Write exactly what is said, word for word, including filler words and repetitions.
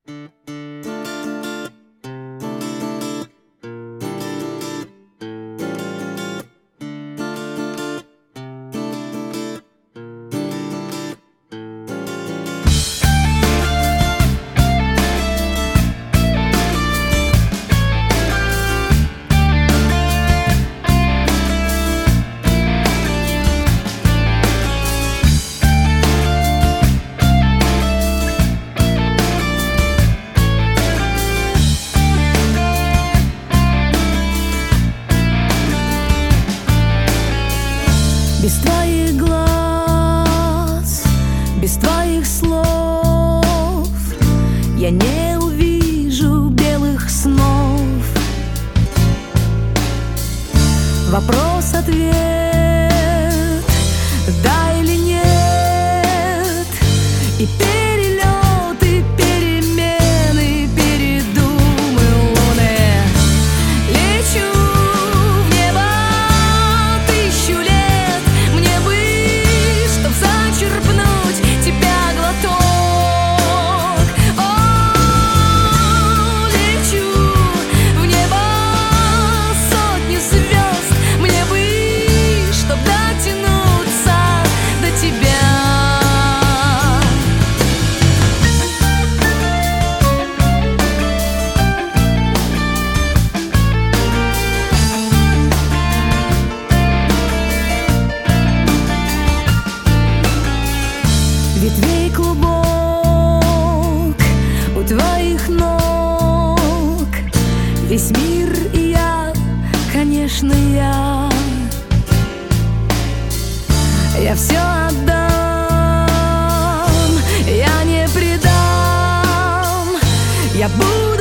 Без твоих глаз, без твоих слов я не увижу белых снов. Вопрос-ответ, да или нет, и перелеты, перемены, передумы луны. Лечу в небо тысячу лет, мне бы, чтоб зачерпнуть тебя глоток. О, лечу в небо сотню звезд, мне бы, чтоб дотянуться до тебя. Ветвей клубок у твоих ног, весь мир и я, конечно, я. Я все отдам, я не предам, я буду